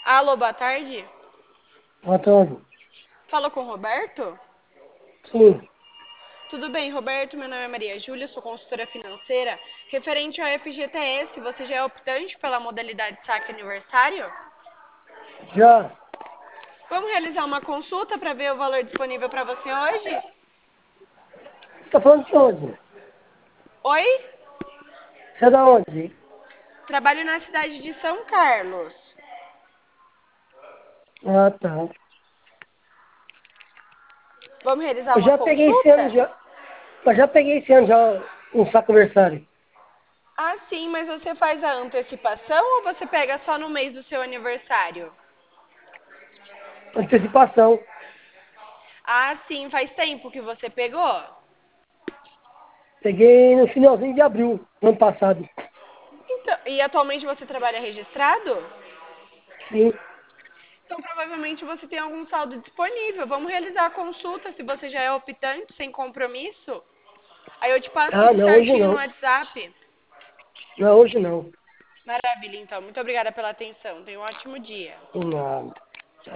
Alô, boa tarde. Boa tarde. Fala com o Roberto? Sim, Tudo bem, Roberto? Meu nome é Maria Júlia, sou consultora financeira. Referente ao FGTS, você já é optante pela modalidade saque aniversário? já. Vamos realizar uma consulta para ver o valor disponível para você hoje? Você está falando de onde? Oi? Você é da onde? Trabalho na cidade de São Carlos. Ah, tá. Vamos realizar Eu uma já peguei esse ano consulta? já. Eu já peguei esse ano já um saco aniversário. Ah, sim, mas você faz a antecipação ou você pega só no mês do seu aniversário? Antecipação. Ah, sim, faz tempo que você pegou? Peguei no finalzinho de abril do ano passado. Então, e atualmente você trabalha registrado? Sim. Então, provavelmente você tem algum saldo disponível. Vamos realizar a consulta se você já é optante, sem compromisso. Aí eu te passo Ah, tudo não, hoje certinho no não. WhatsApp. Não, hoje não. Maravilha, então. Muito obrigada pela atenção. Tenha um ótimo dia. Nada.